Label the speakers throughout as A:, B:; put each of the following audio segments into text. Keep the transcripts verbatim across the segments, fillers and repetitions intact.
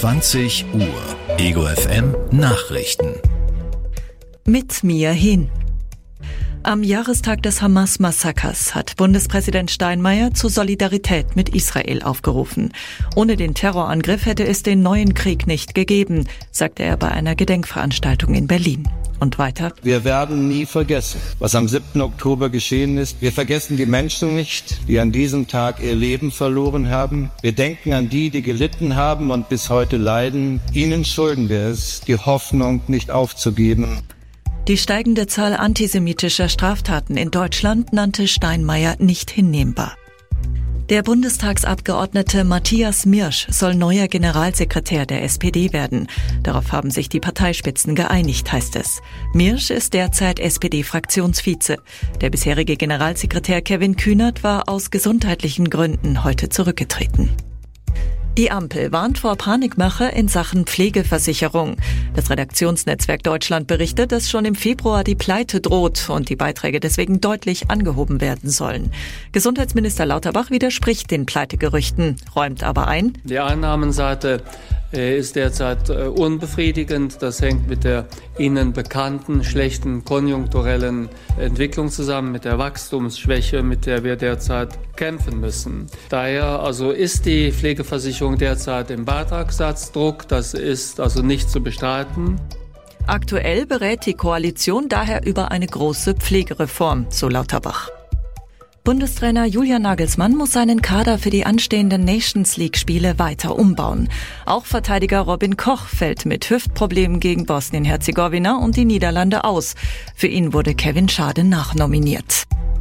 A: zwanzig Uhr. Ego F M Nachrichten.
B: Mit mir hin. Am Jahrestag des Hamas-Massakers hat Bundespräsident Steinmeier zur Solidarität mit Israel aufgerufen. Ohne den Terrorangriff hätte es den neuen Krieg nicht gegeben, sagte er bei einer Gedenkveranstaltung in Berlin. Und weiter:
C: Wir werden nie vergessen, was am siebten Oktober geschehen ist. Wir vergessen die Menschen nicht, die an diesem Tag ihr Leben verloren haben. Wir denken an die, die gelitten haben und bis heute leiden. Ihnen schulden wir es, die Hoffnung nicht aufzugeben.
B: Die steigende Zahl antisemitischer Straftaten in Deutschland nannte Steinmeier nicht hinnehmbar. Der Bundestagsabgeordnete Matthias Mirsch soll neuer Generalsekretär der S P D werden. Darauf haben sich die Parteispitzen geeinigt, heißt es. Mirsch ist derzeit S P D-Fraktionsvize. Der bisherige Generalsekretär Kevin Kühnert war aus gesundheitlichen Gründen heute zurückgetreten. Die Ampel warnt vor Panikmache in Sachen Pflegeversicherung. Das Redaktionsnetzwerk Deutschland berichtet, dass schon im Februar die Pleite droht und die Beiträge deswegen deutlich angehoben werden sollen. Gesundheitsminister Lauterbach widerspricht den Pleitegerüchten, räumt aber ein:
D: Die Einnahmenseite ist derzeit unbefriedigend. Das hängt mit der Ihnen bekannten schlechten konjunkturellen Entwicklung zusammen, mit der Wachstumsschwäche, mit der wir derzeit kämpfen müssen. Daher also ist die Pflegeversicherung derzeit im Beitragssatzdruck. Das ist also nicht zu bestreiten.
B: Aktuell berät die Koalition daher über eine große Pflegereform, so Lauterbach. Bundestrainer Julian Nagelsmann muss seinen Kader für die anstehenden Nations-League-Spiele weiter umbauen. Auch Verteidiger Robin Koch fällt mit Hüftproblemen gegen Bosnien-Herzegowina und die Niederlande aus. Für ihn wurde Kevin Schade nachnominiert.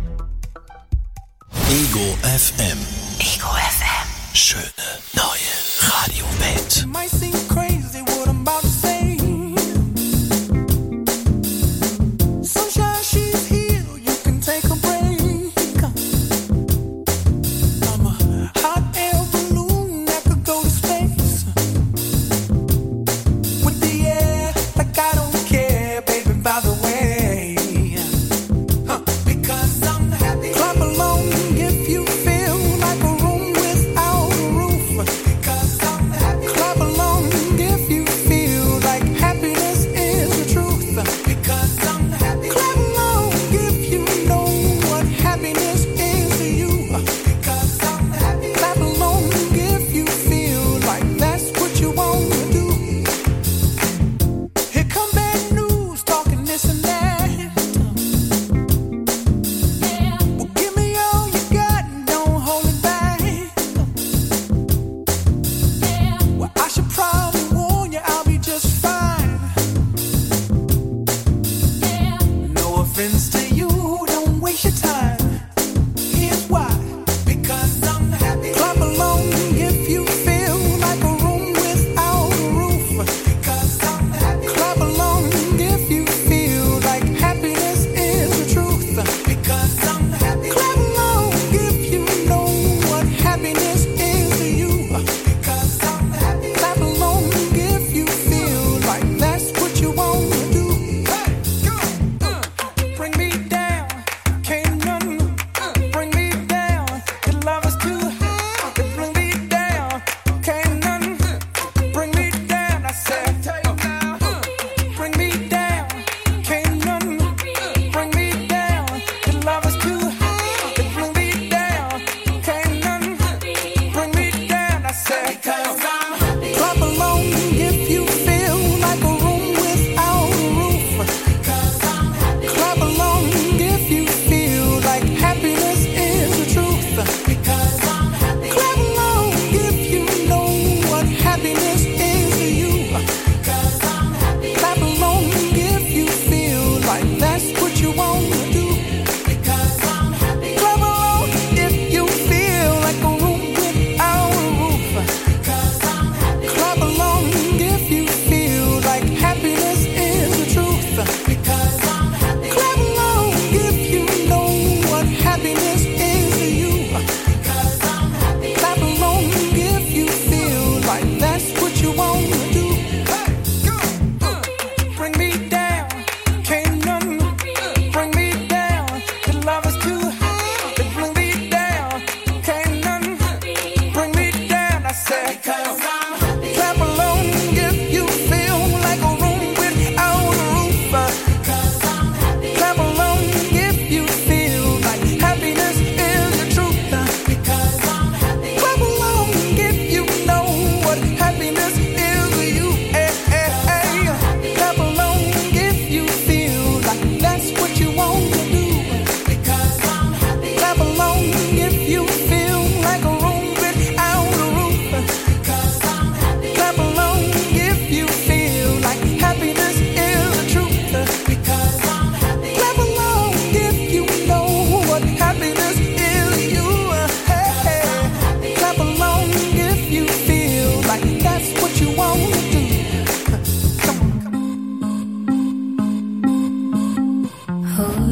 A: Ego F M.
B: Ego F M.
A: Schöne neue Radiowelt.
E: Bring me down, can't none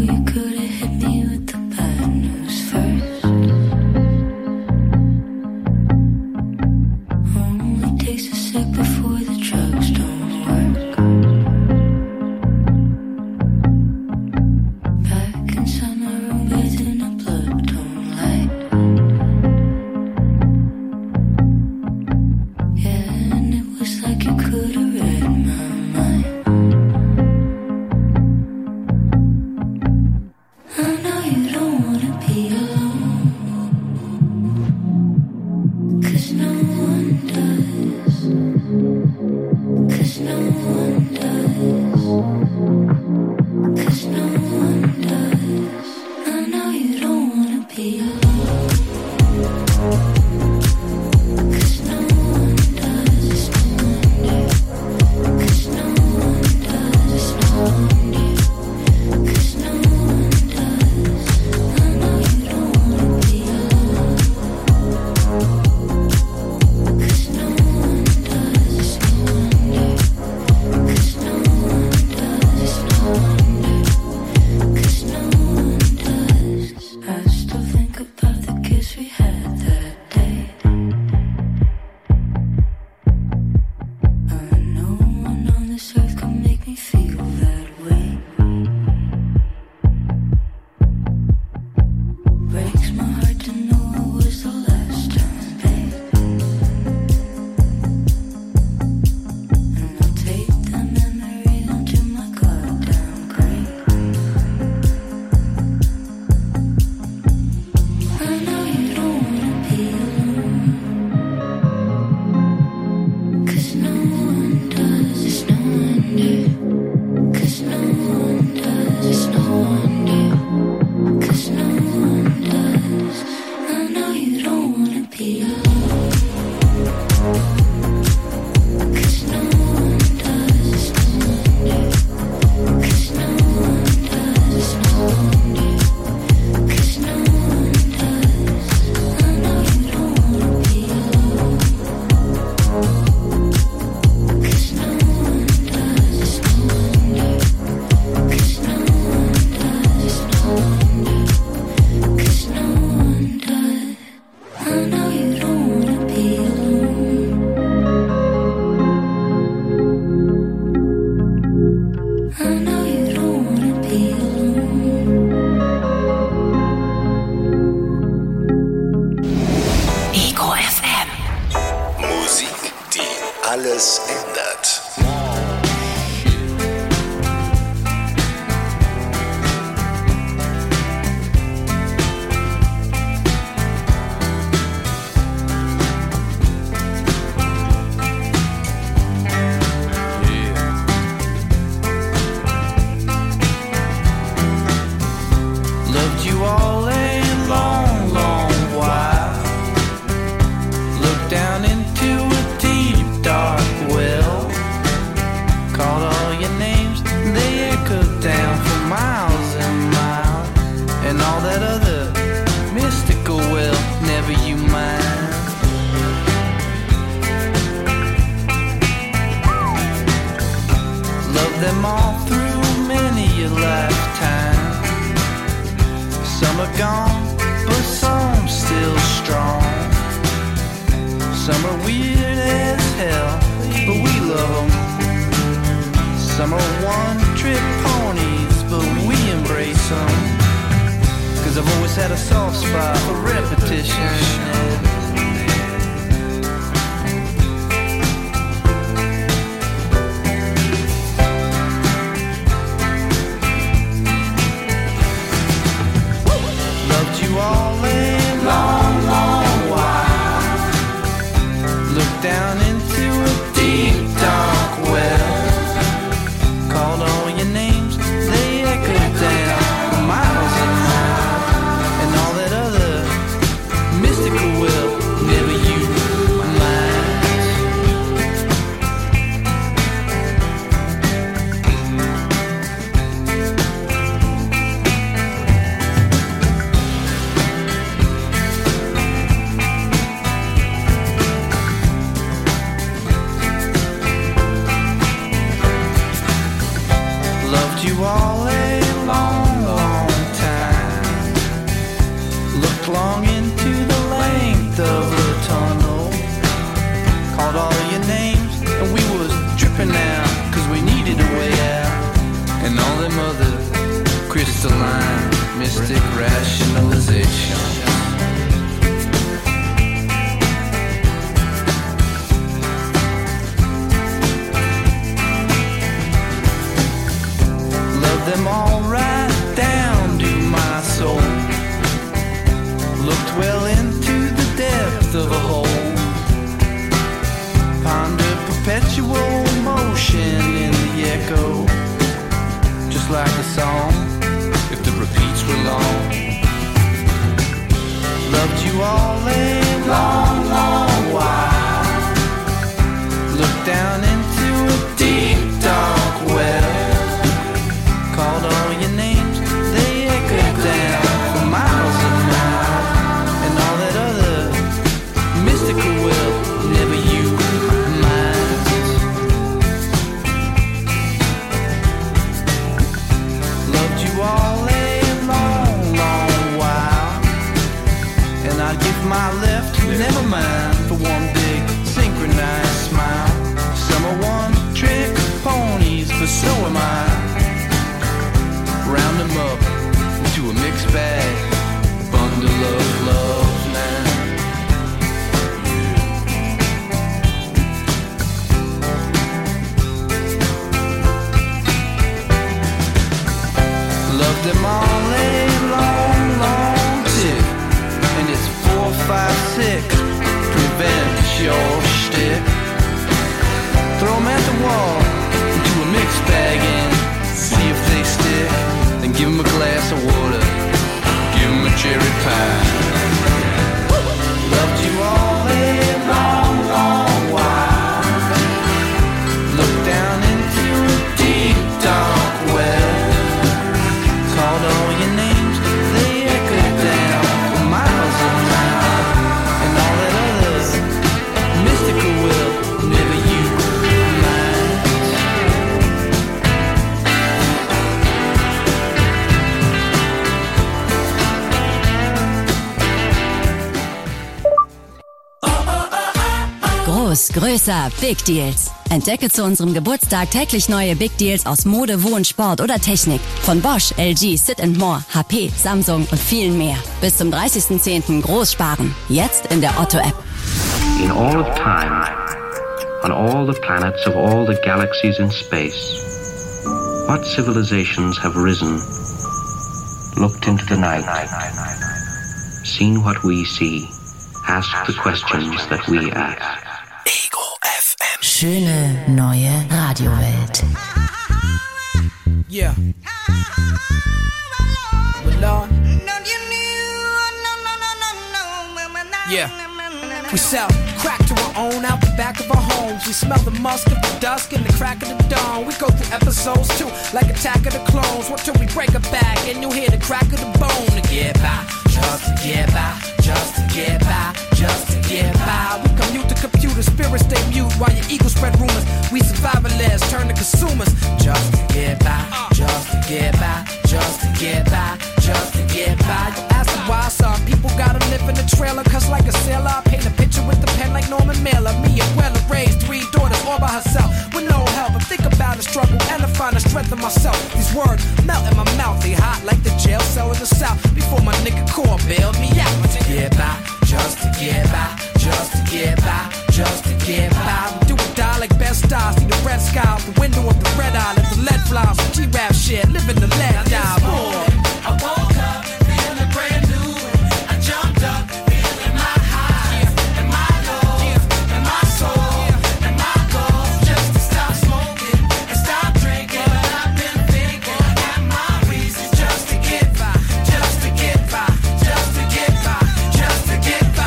A: alles ändert.
E: go, just like the song, if the repeats were long. Loved you all a long, long while. Looked down into a deep, dark well. Called all your names, they echoed down for miles and miles. And all that other mystical will never you mind. Loved you all a long, long while. And I'd give my left, never mind, for one big synchronized smile. Some are one trick ponies, but so am I. Round them up into a mixed bag, bundle of love now. Love them all a long, long tick, and it's four, five, six, prevent your shtick. Throw them at the wall, into a mixed bag and see if they stick. Then give them a glass of water, give them a cherry pie. Loved you all a long, long while. Looked down into a deep, dark well. Called all your names, they echoed down for miles and miles. And all that other mystical will never you mind.
F: Groß, größer, Big Deals. Entdecke zu unserem Geburtstag täglich neue Big Deals aus Mode, Wohn, Sport oder Technik. Von Bosch, L G, Sit and More, H P, Samsung und vielen mehr. Bis zum dreißigsten zehnten groß sparen. Jetzt in der Otto-App.
G: In all of time, on all the planets of all the galaxies in space, what civilizations have risen, looked into the night, seen what we see, asked the questions that we ask.
A: Ego F M.
F: Schöne neue Radiowelt.
E: Yeah. Well, Lord. Yeah. We sell crack to our own out the back of our homes. We smell the musk of the dusk and the crack of the dawn. We go through episodes too, like Attack of the Clones. What till we break a back and you hear the crack of the bone. To get by, just to get by, just to get by, just to get by. We commute to computer, spirits stay mute while your ego spread rumors. We survivalists turn to consumers. Just to get by, just to get by, just to get by, just to get by. You ask them why some people gotta live in the trailer, cause like a sailor I paint a picture with the pen like Norman Mailer. Me and Weller raised three daughters all by herself with no help. I think about the struggle and I find the strength in myself. These words melt in my mouth, they hot like the jail cell in the south. Before my nigga Core bailed me out. To get by, just to get by, just to get by, just to get by. We do or die like best stars. See the red sky out the window of the red eye. Let the lead fly some G-rap shit, living the lead die. Boy, I woke up feeling brand new. I jumped up feeling my highs and my lows and my soul and my goals. Just to stop smoking and stop drinking. But I've been thinking I got my reasons just to get by, just to get by, just to get by, just to get by.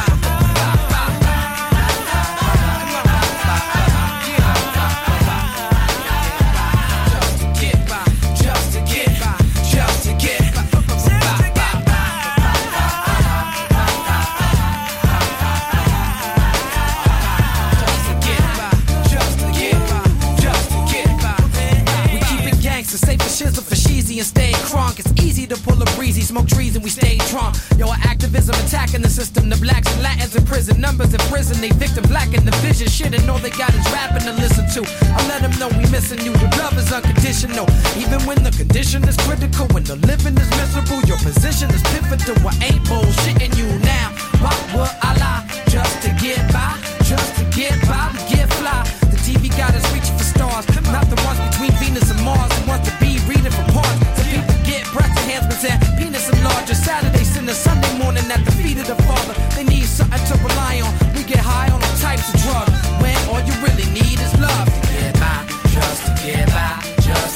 E: Just to get by, just to get by, just to get by. Safe for shizzle for sheezy and stay crunk. It's easy to pull a breezy, smoke trees and we stay drunk. Yo, our activism attacking the system. The blacks and Latins in prison, numbers in prison. They victim black in the vision. Shit and all they got is rapping to listen to. I let them know we missing you. The love is unconditional. Even when the condition is critical, when the living is miserable, your position is pivotal. I ain't bullshitting you now. Why would I lie? Just to get by, just to get by, we get fly. The T V got us reaching for stars, not the ones between Venus and Mars. The ones to be reading from parts. So people get breast enhancements and penis enlarger. Saturday, Sunday, Sunday morning at the feet of the Father. They need something to rely on. We get high on all types of drugs when all you really need is love to get by, just to get by, just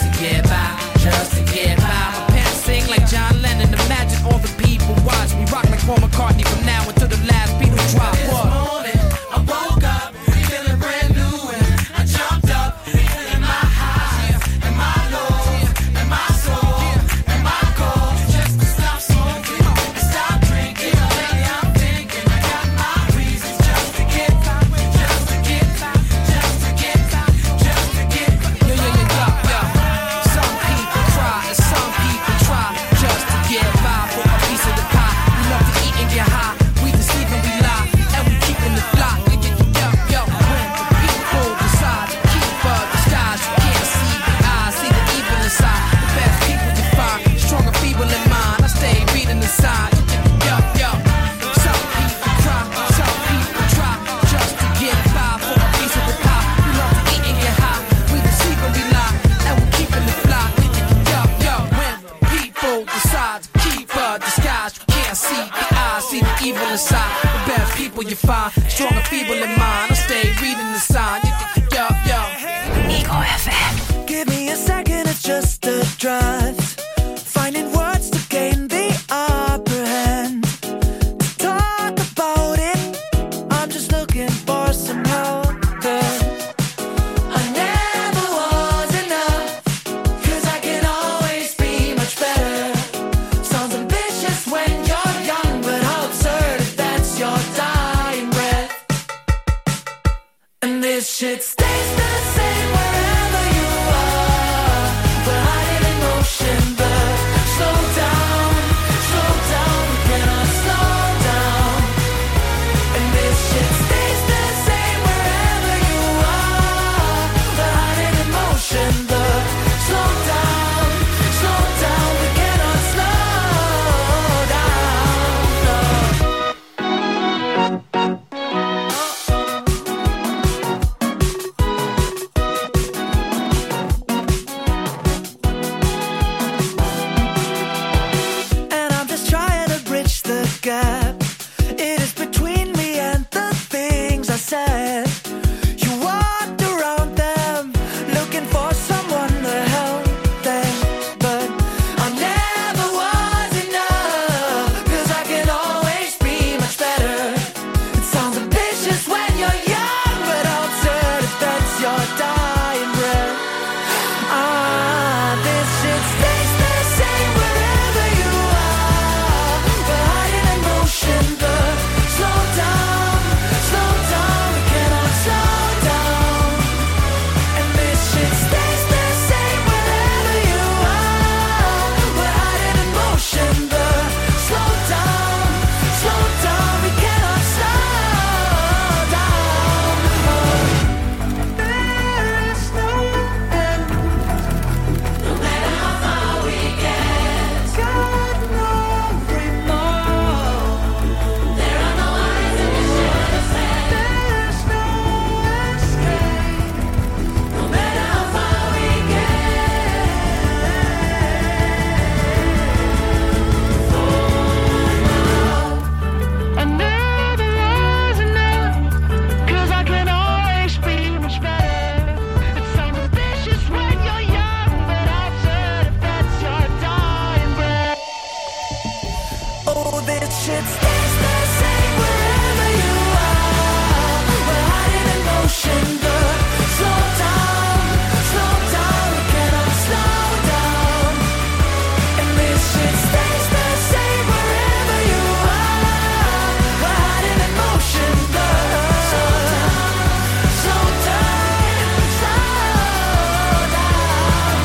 E: try to keep her disguised. You can't see the eyes, see the evil inside. The best people you find, strong and feeble in mind. I stay reading the sign. Yo, yo.
B: Ego F M.
H: Give me a second, it's just a drive. Finding words to gain the upper hand. To talk about it, I'm just looking for some help. I never was enough, cause I can always be much better. Sounds ambitious when you're young, but how absurd if that's your dying breath. And this shit stays the same wherever you are. We're hiding in motion, but slow down, slow down, we cannot slow down. And this shit stays the same wherever you are. We're hiding in motion, but slow down, slow down, we cannot slow down. No. And I'm just trying to bridge the gap. It is between me and the things I said. You walked around them, looking for someone to help them. But I never was enough, cause I can always be much better. It sounds ambitious when you're young, but absurd if that's your dying breath. Ah, this shit stays the same wherever you are. We're hiding in motion, but slow down, slow down, we cannot slow down. And this shit stays the same wherever you are. We're hiding in motion, but slow down, slow down, we cannot slow down. There is no end. No matter how far we get, got no remorse. There are no eyes in the shadows, there's no escape. No matter how far we get. I never was enough, cause I can always be much better. It sounds ambitious when you're young, but absurd if that's your dying breath. Oh, this shit stays the same wherever you are. We're hiding in motion, but slow down, slow down, we cannot slow down. And this shit stays the same wherever you are. We're hiding in motion, but slow down, slow down, slow down.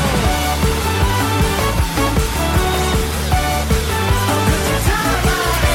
H: Oh, 'cause the time I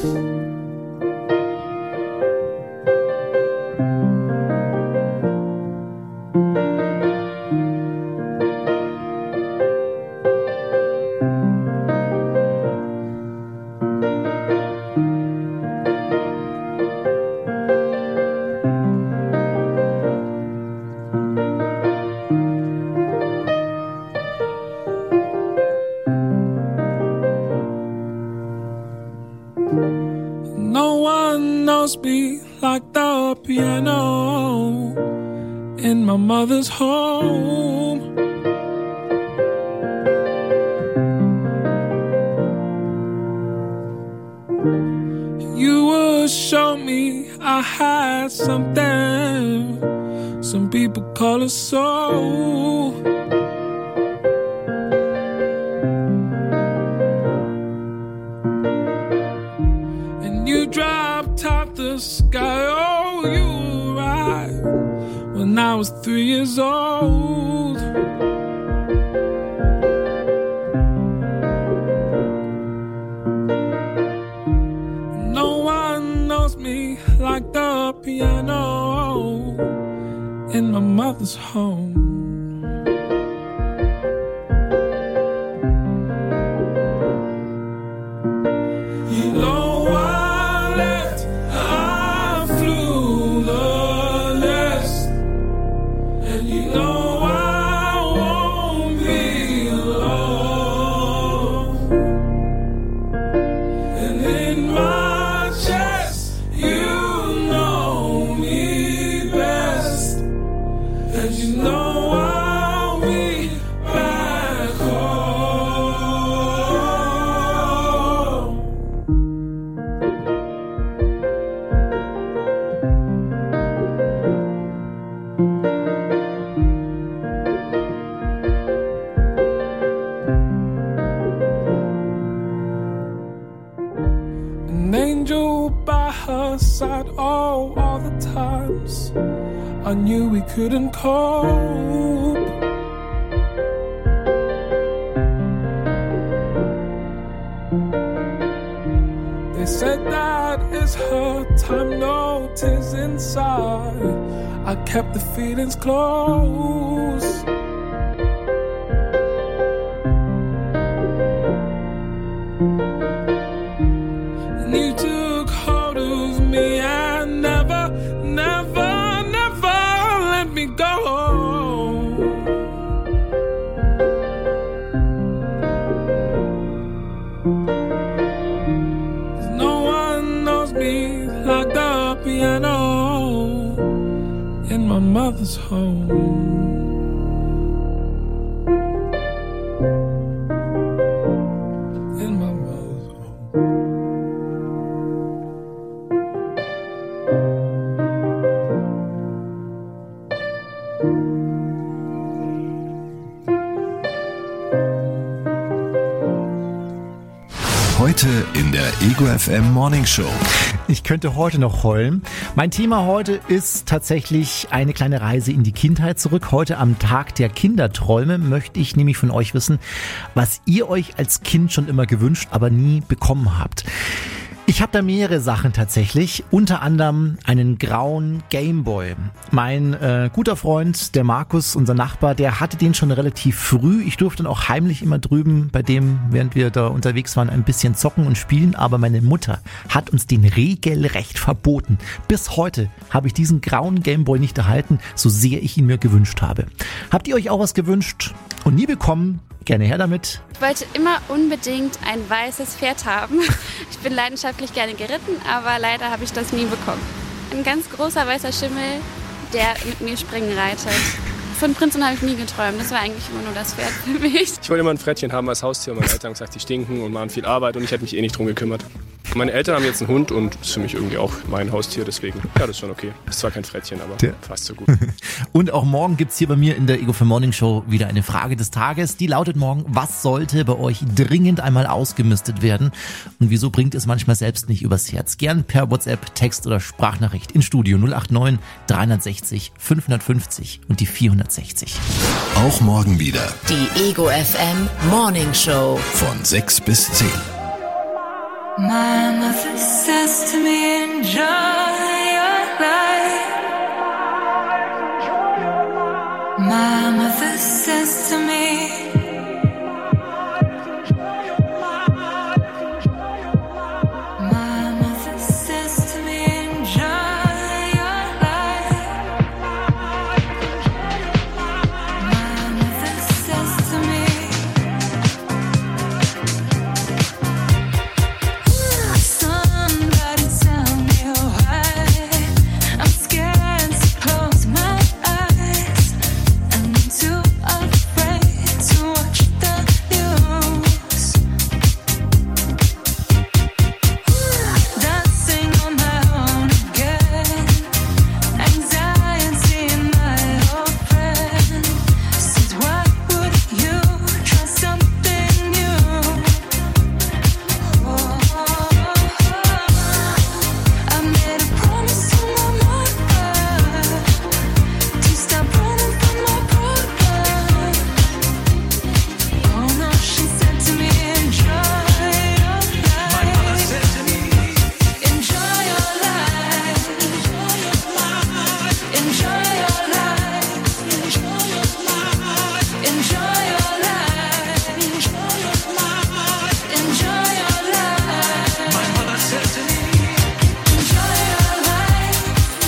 I: No one knows me like the piano in my mother's home. You would show me I had something some people call a soul. You dropped out the sky, oh, you arrived when I was three years old. No one knows me like the piano in my mother's home. You know Oh, all the times I knew we couldn't cope. They said that it's her time, no tears inside. I kept the feelings close. And you took hold of me and never, never, never let me go. No one knows me like the piano in my mother's home.
A: Heute in der Ego F M Morning Show.
J: Ich könnte heute noch heulen. Mein Thema heute ist tatsächlich eine kleine Reise in die Kindheit zurück. Heute am Tag der Kinderträume möchte ich nämlich von euch wissen, was ihr euch als Kind schon immer gewünscht, aber nie bekommen habt. Ich habe da mehrere Sachen tatsächlich, unter anderem einen grauen Gameboy. Mein äh, guter Freund, der Markus, unser Nachbar, der hatte den schon relativ früh. Ich durfte dann auch heimlich immer drüben bei dem, während wir da unterwegs waren, ein bisschen zocken und spielen. Aber meine Mutter hat uns den regelrecht verboten. Bis heute habe ich diesen grauen Gameboy nicht erhalten, so sehr ich ihn mir gewünscht habe. Habt ihr euch auch was gewünscht und nie bekommen? Gerne her damit.
K: Ich wollte immer unbedingt ein weißes Pferd haben. Ich bin leidenschaftlich gerne geritten, aber leider habe ich das nie bekommen. Ein ganz großer weißer Schimmel, der mit mir springen reitet. Von Prinzen habe ich nie geträumt. Das war eigentlich immer nur das Pferd für mich.
L: Ich wollte immer ein Frettchen haben als Haustier. Meine Eltern haben gesagt, die stinken und machen viel Arbeit und ich hätte mich eh nicht drum gekümmert. Meine Eltern haben jetzt einen Hund und das ist für mich irgendwie auch mein Haustier, deswegen, ja, das ist schon okay. Ist zwar kein Frettchen, aber der. Fast so gut.
J: Und auch morgen gibt's hier bei mir in der Ego für Morning Show wieder eine Frage des Tages. Die lautet morgen, was sollte bei euch dringend einmal ausgemistet werden? Und wieso bringt es manchmal selbst nicht übers Herz? Gern per WhatsApp, Text oder Sprachnachricht in Studio null acht neun dreihundertsechzig fünfhundertfünfzig und die vierhundertsechzig.
A: Auch morgen wieder.
M: Die Ego F M Morning Show.
A: Von sechs bis zehn.
H: My mother says to me, enjoy your life. My mother says to me, my mother says to me, enjoy your life. My mother says to me, somebody tell me why I'm scared to close my eyes. I'm too afraid to watch the news. Dancing on my own again. Anxiety in my old friend. Said, why would you try something new? I made a promise to my mother to stop running from my brother. Oh no, she said to me, enjoy your life. My mother said to me, enjoy your life. Enjoy your life. Enjoy your life. Enjoy your life. Enjoy your life. Enjoy your life. My mother said to me, enjoy your life.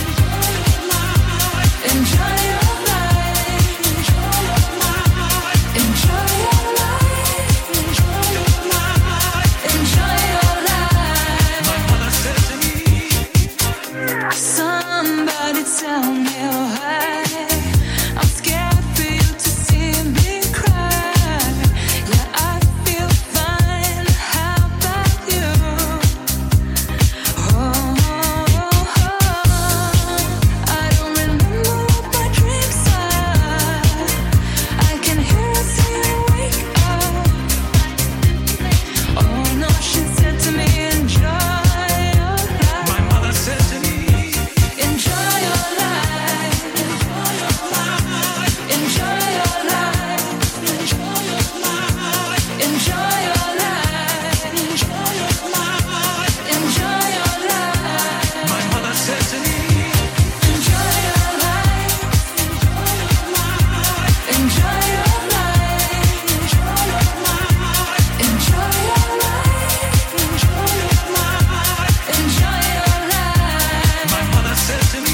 H: Enjoy your life. Enjoy your life. Enjoy your life. Enjoy your life. Enjoy your life. My mother said to me, somebody tell me why I'm scared for you to see me cry. Yeah, I feel fine. How about you? Oh, I don't remember what my dreams are. I can hear it say wake up. Oh no, she said to me, enjoy your life. My mother said to me, enjoy your life. Enjoy your life. Enjoy your life. Enjoy your life. Enjoy your life. Enjoy your life. Enjoy your life. My mother said to me, enjoy your life. Enjoy your life. Enjoy your life. Enjoy your life. Enjoy your life. Enjoy your life. My mother said to me,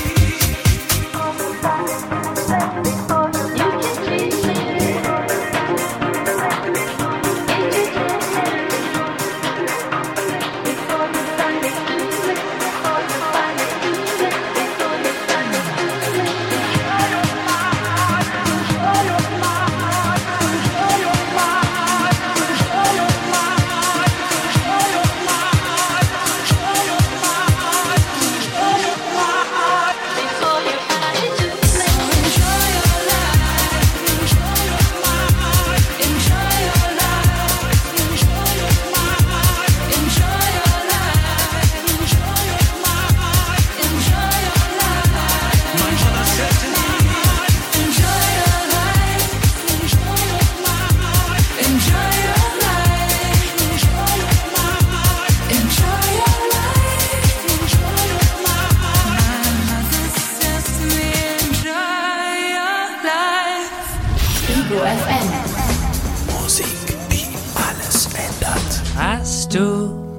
M: Ego F M.
A: Musik, die alles ändert.
N: Hast du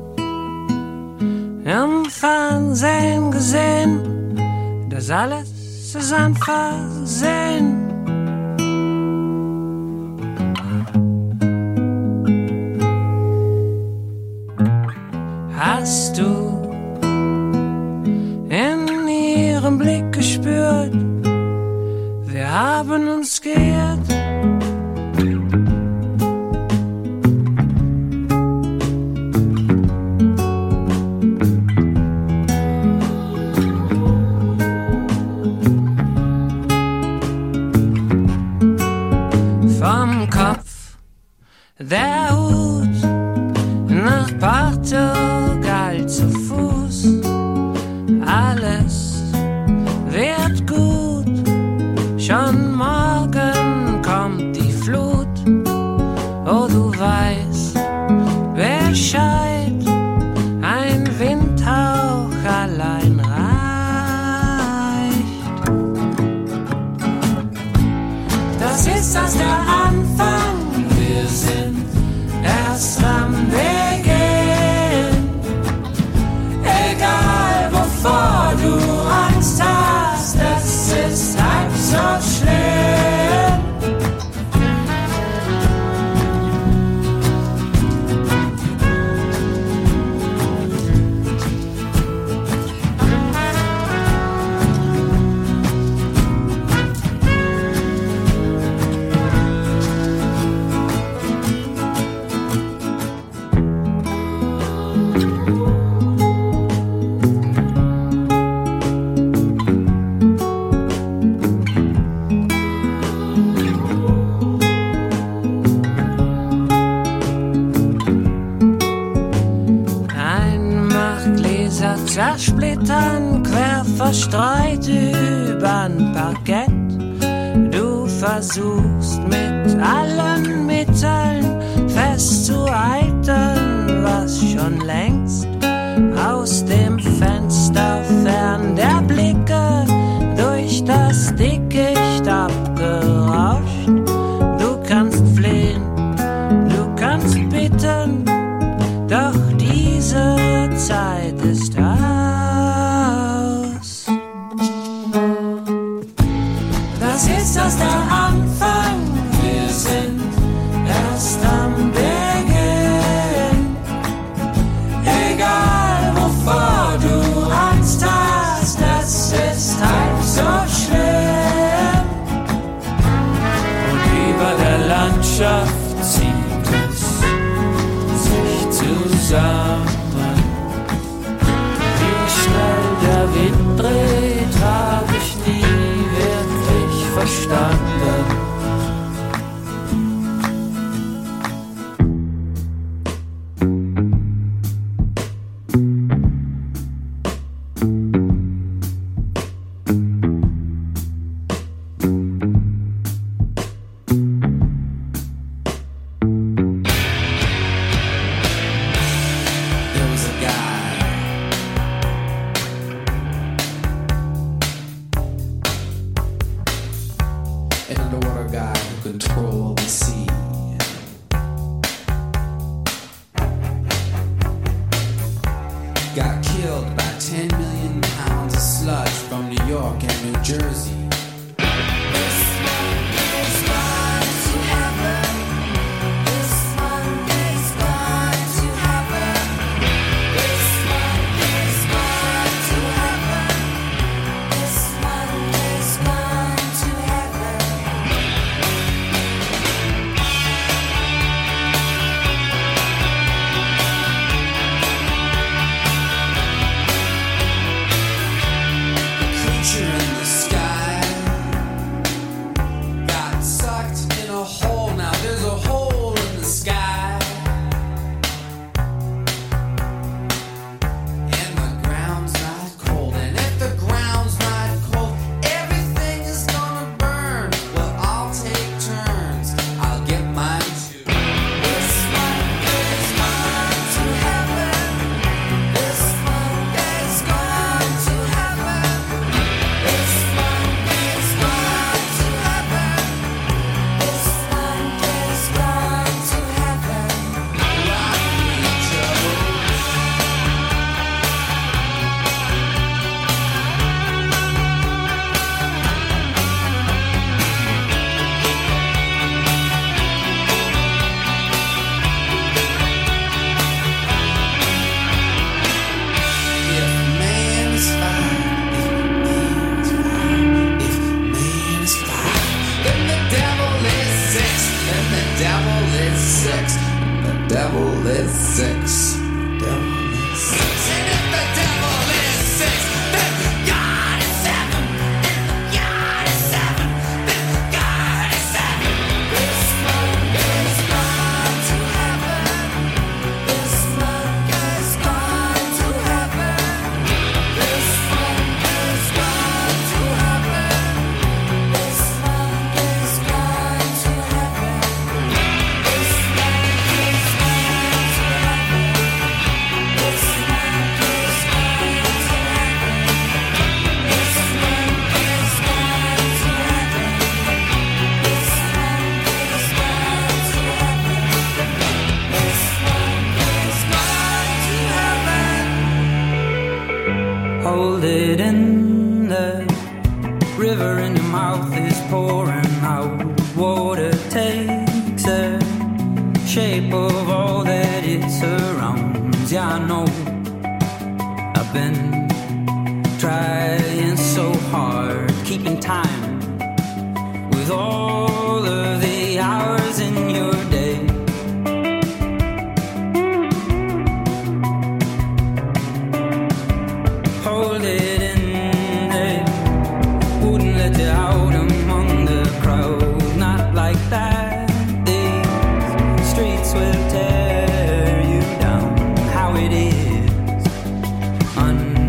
N: im Fernsehen gesehen, das alles ist ein Versehen? Hast du in ihrem Blick gespürt, wir haben uns geirrt? Vom Kopf der Hut nach Portugal zu Fuß, alles wird gut, schon morgen zersplittern, quer verstreut übern Parkett. Du versuchst mit allen Mitteln festzuhalten, was schon längst aus dem Fenster fern der Blicke durch das Dickicht abgerauscht. Du kannst flehen, du kannst bitten, doch diese Zeit ist aus. Das ist erst der Anfang, wir sind erst am Beginn. Egal wovor du Angst hast, es ist halb so schlimm. Und über der Landschaft zieht es sich zusammen. Wie schnell der Wind dreht, hab ich nie wirklich verstanden.
M: Hold it in the river in your mouth is pouring out. Water takes the shape of all that it surrounds. Yeah, I know I've been trying so hard, keeping time with all of the hours in your day. Hold it in there, wouldn't let you out among the crowd. Not like that, these streets will tear you down. How it is, un-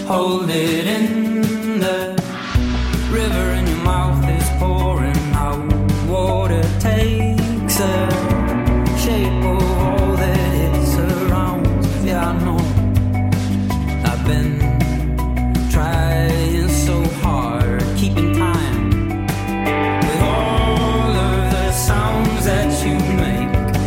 M: Hold it in the river in your mouth is pouring out. Water takes a shape of all that it surrounds. Yeah, I know. I've been trying so hard, keeping time with all of the sounds that you make.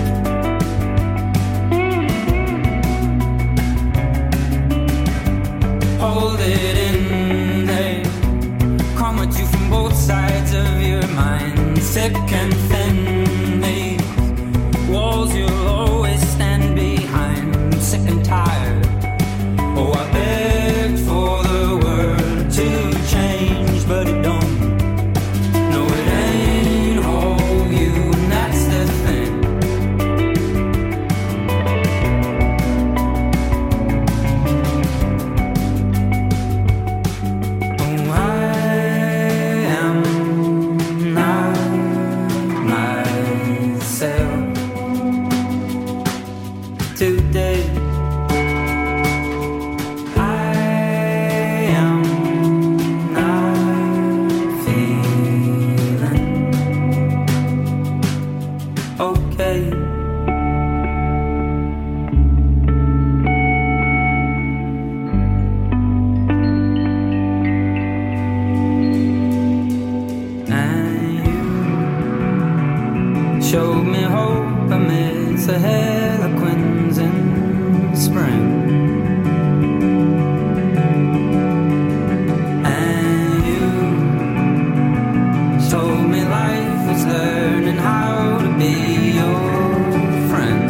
M: Hold it in there, come at you from both sides of your mind, thick and thin. These walls you'll always stand behind. I'm sick and tired. Oh, I begged for the world to change, but it don't. No, it ain't all you, and that's the thing. Oh, I am not myself today. I am not feeling okay. And you showed me hope amidst the harlequins in spring. And you told me life was learning how to be your friend.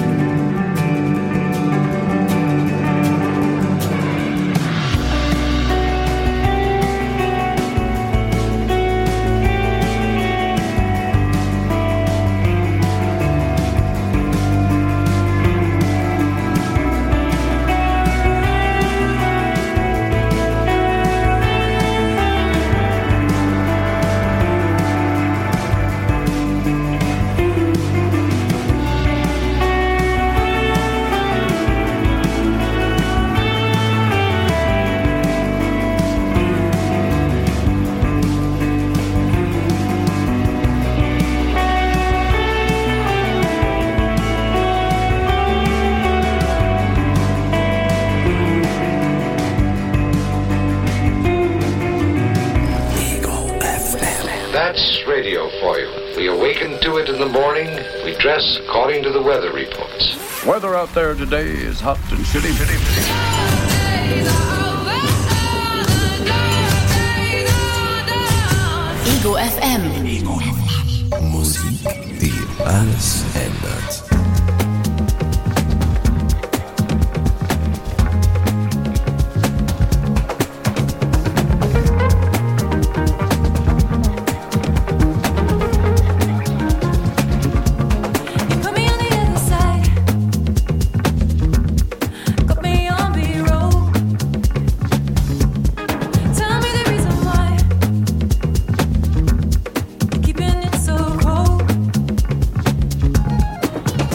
O: That's radio for you. We awaken to it in the morning. We dress according to the weather reports.
P: Weather out there today is hot and shitty, shitty, shitty.
Q: Ego F M.
A: Ego F M. Musik, die alles ändert.
H: Keeping it so cold.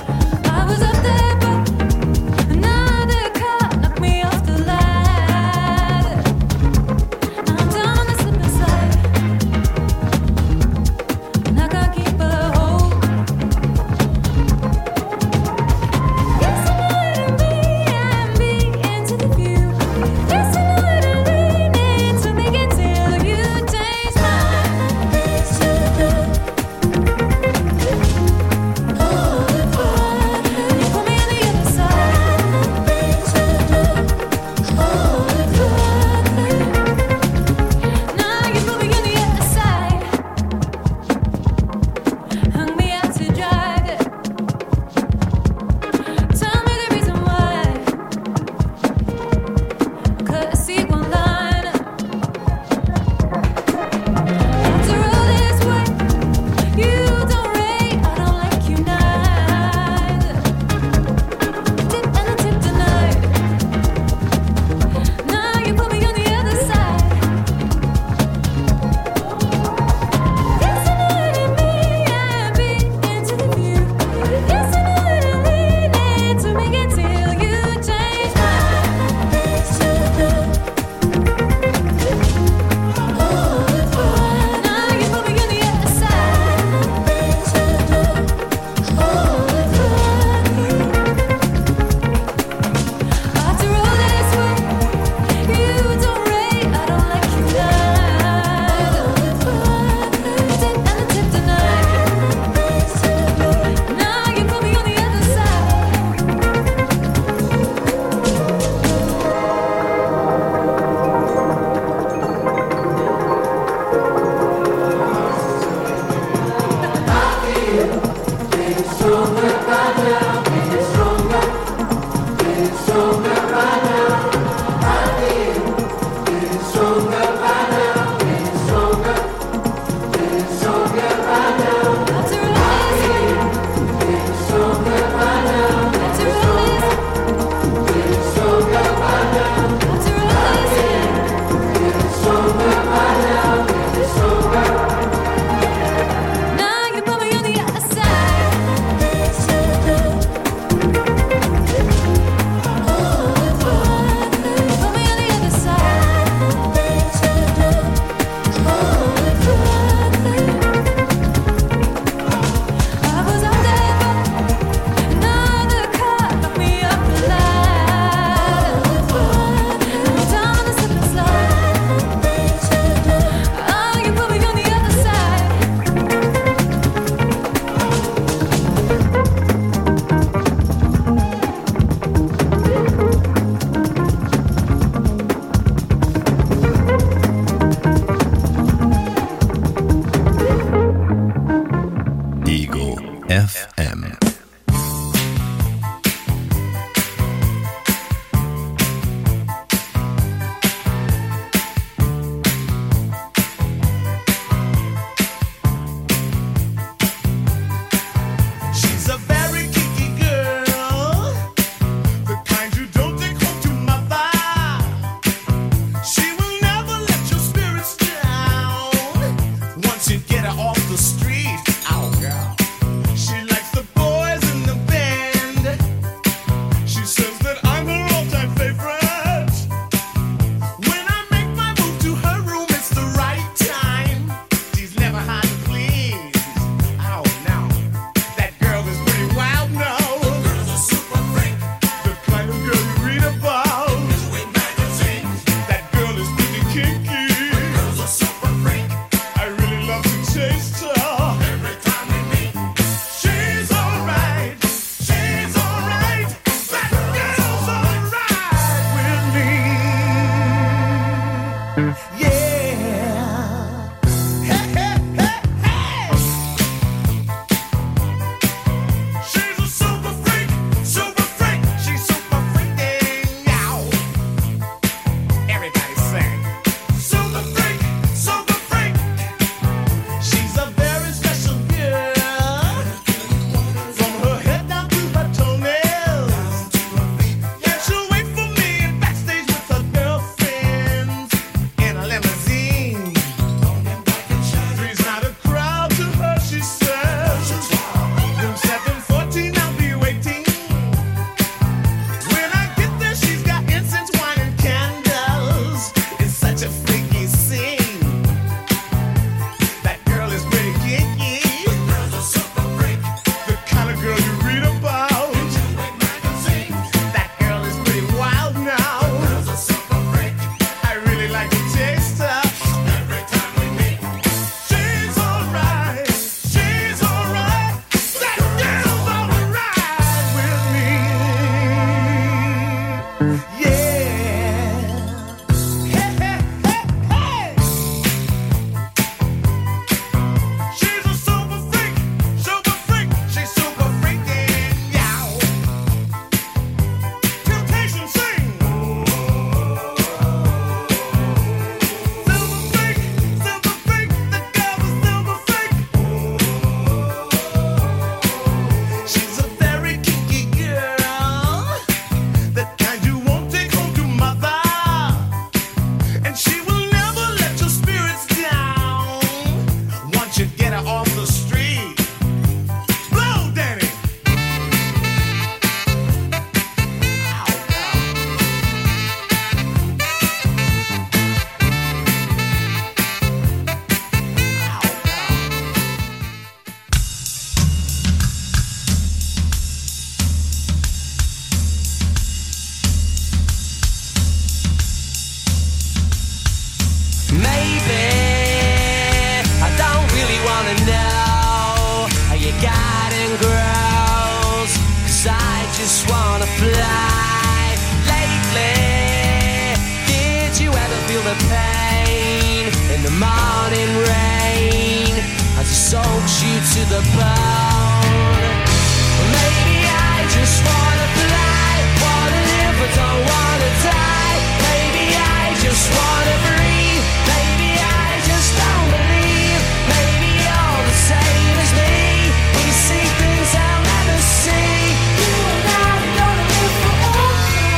E: just wanna fly. Lately, did you ever feel the pain in the morning rain as it soaks you to the bone? Maybe I just wanna fly, wanna live but don't wanna die. Maybe I just wanna breathe, maybe I just don't believe. Maybe you're the same as me, we see things I'll never see. You and I are gonna live forever.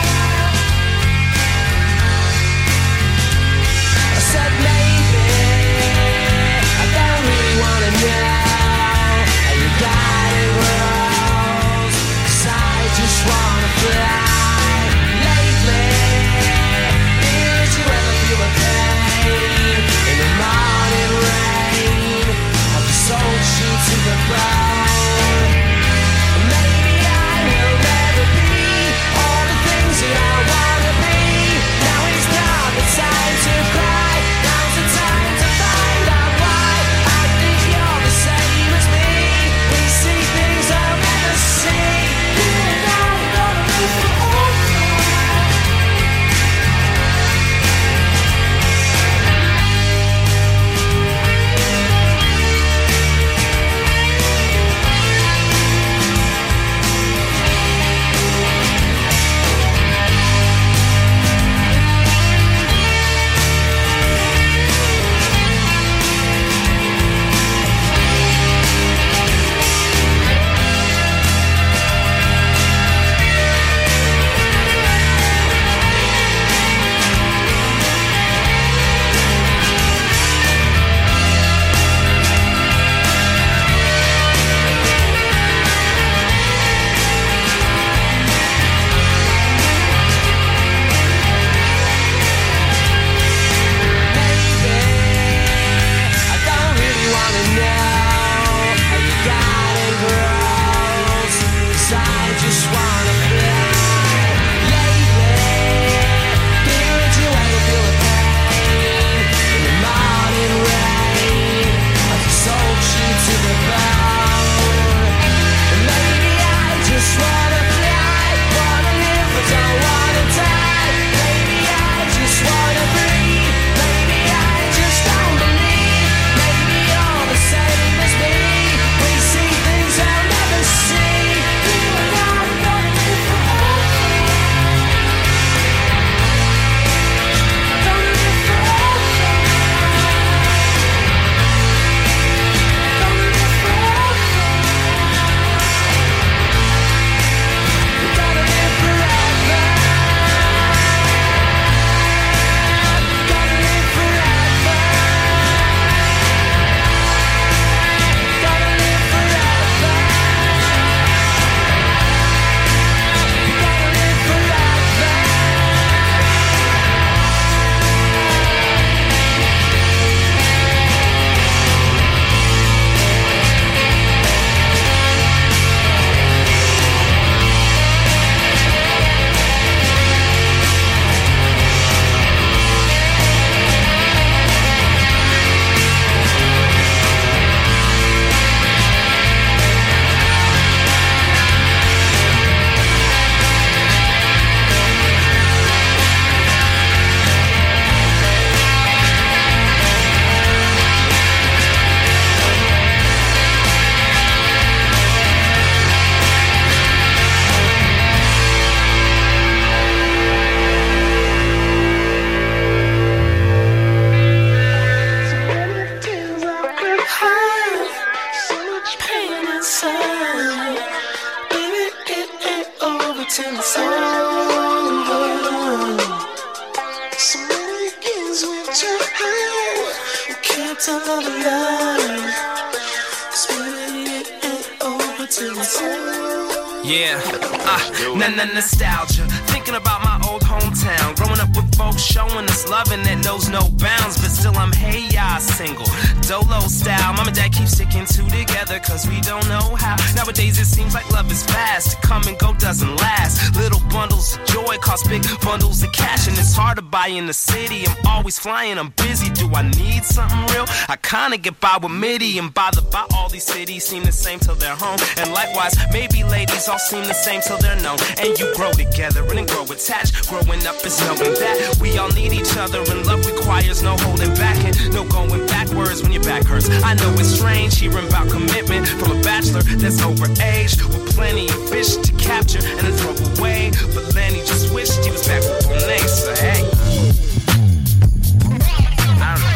E: I said maybe, I don't really wanna know how you got it rose, 'cause I just wanna fly. Lately, did you ever feel a pain in the morning rain? Have you sold you to the bone? Maybe I will never be all the things that I wanna be. Now is not the time to cry, now's the time to find out why. I think you're the same as me, we see things I'll never see. You and I are gonna live forever. I don't really wanna know how you got it grows, 'cause I just wanna fly. Lately, did you ever feel the pain in the morning rain as it soaks you to the bone? Maybe I just wanna fly, wanna live but don't wanna die. Maybe I just wanna breathe, maybe I just don't believe. Maybe you're the same as me, we see things I'll never see. You and I are gonna live forever. Gonna live forever. Gonna live forever. Gonna live forever. Gonna live forever. Gonna live forever. Gonna live forever. So much pain inside, baby, it ain't over till it's over. So many years we tried, we can't tell all the lies, 'cause baby, it ain't over till it's over.
Q: Yeah, ah, uh, n- n- nostalgia. Thinking about my old hometown. Growing up with folks showing us loving that knows no bounds. But still I'm hey ya single, dolo style. Mom and dad keep sticking two together cause we don't know how. Nowadays it seems like love is fast. To come and go doesn't last. Little bump bundles of joy cost big bundles of cash, and it's hard to buy in the city. I'm always flying, I'm busy. Do I need something real? I kinda get by with MIDI, and by the by, all these cities seem the same till they're home. And likewise, maybe ladies all seem the same till they're known. And you grow together and then grow attached. Growing up is knowing that we all need each other, and love requires no holding back and no going backwards when your back hurts. I know it's strange hearing about commitment from a bachelor that's overaged with plenty of fish to capture and then throw away. But then he just wished he was back with Bonet, so hey. I don't know.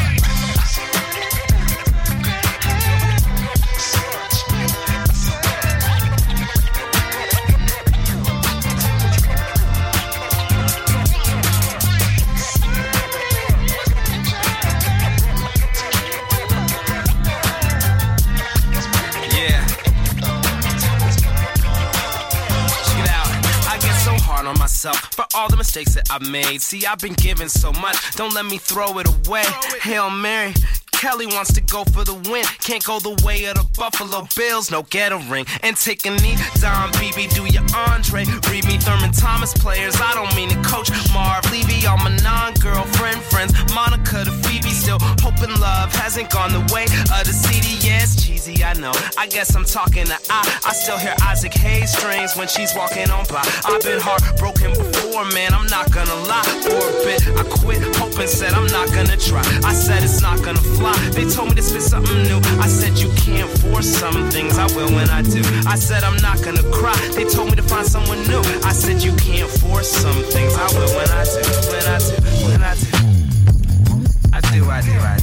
Q: On myself for all the mistakes that I've made. See, I've been given so much, don't let me throw it away. Hail Mary, Kelly wants to go for the win. Can't go the way of the Buffalo Bills, no get a ring. And take a knee, Don B B, do your Andre. Read me Thurman Thomas players, I don't mean to coach Marv Levy, all my non-girlfriend friends. Monica to Phoebe, still hoping love hasn't gone the way of the C D. Yeah, it's cheesy, I know. I guess I'm talking to I. I still hear Isaac Hayes strings when she's walking on by. I've been heartbroken before, man, I'm not gonna lie. For a bit, I quit hoping, said I'm not gonna try. I said it's not gonna fly. They told me to spit something new. I said you can't force some things, I will when I do. I said I'm not gonna cry. They told me to find someone new. I said you can't force some things, I will when I do. When I do, when I do. I do, I do, I do.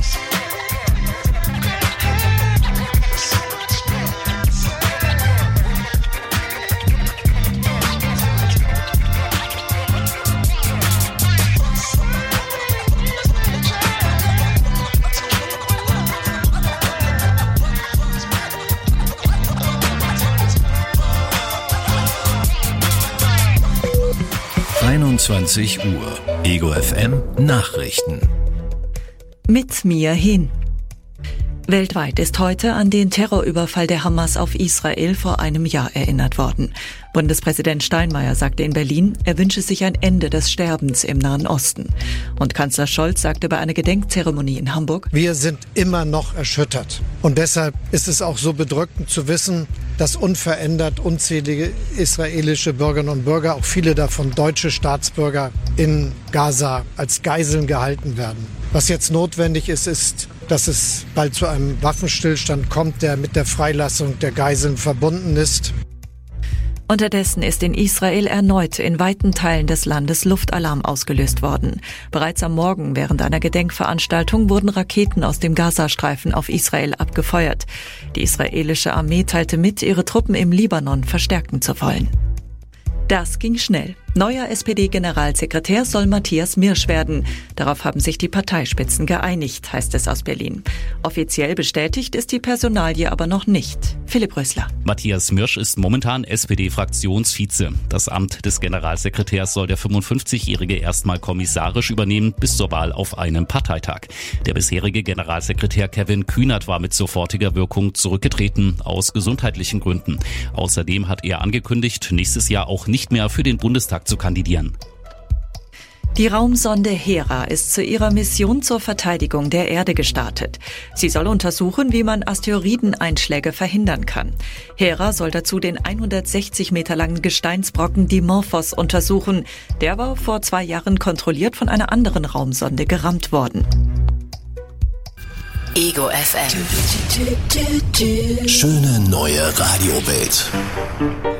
A: einundzwanzig Uhr. Ego F M Nachrichten.
B: Mit mir hin. Weltweit ist heute an den Terrorüberfall der Hamas auf Israel vor einem Jahr erinnert worden. Bundespräsident Steinmeier sagte in Berlin, er wünsche sich ein Ende des Sterbens im Nahen Osten. Und Kanzler Scholz sagte bei einer Gedenkzeremonie in Hamburg:
R: Wir sind immer noch erschüttert. Und deshalb ist es auch so bedrückend zu wissen, dass unverändert unzählige israelische Bürgerinnen und Bürger, auch viele davon deutsche Staatsbürger, in Gaza als Geiseln gehalten werden. Was jetzt notwendig ist, ist, dass es bald zu einem Waffenstillstand kommt, der mit der Freilassung der Geiseln verbunden ist.
B: Unterdessen ist in Israel erneut in weiten Teilen des Landes Luftalarm ausgelöst worden. Bereits am Morgen während einer Gedenkveranstaltung wurden Raketen aus dem Gazastreifen auf Israel abgefeuert. Die israelische Armee teilte mit, ihre Truppen im Libanon verstärken zu wollen. Das ging schnell. Neuer S P D-Generalsekretär soll Matthias Mirsch werden. Darauf haben sich die Parteispitzen geeinigt, heißt es aus Berlin. Offiziell bestätigt ist die Personalie aber noch nicht. Philipp Rösler.
S: Matthias Mirsch ist momentan S P D-Fraktionsvize. Das Amt des Generalsekretärs soll der fünfundfünfzigjährige erstmal kommissarisch übernehmen, bis zur Wahl auf einem Parteitag. Der bisherige Generalsekretär Kevin Kühnert war mit sofortiger Wirkung zurückgetreten, aus gesundheitlichen Gründen. Außerdem hat er angekündigt, nächstes Jahr auch nicht mehr für den Bundestag zu kandidieren.
B: Die Raumsonde Hera ist zu ihrer Mission zur Verteidigung der Erde gestartet. Sie soll untersuchen, wie man Asteroideneinschläge verhindern kann. Hera soll dazu den hundertsechzig Meter langen Gesteinsbrocken Dimorphos untersuchen. Der war vor zwei Jahren kontrolliert von einer anderen Raumsonde gerammt worden.
A: Ego F M. Schöne neue Radiowelt.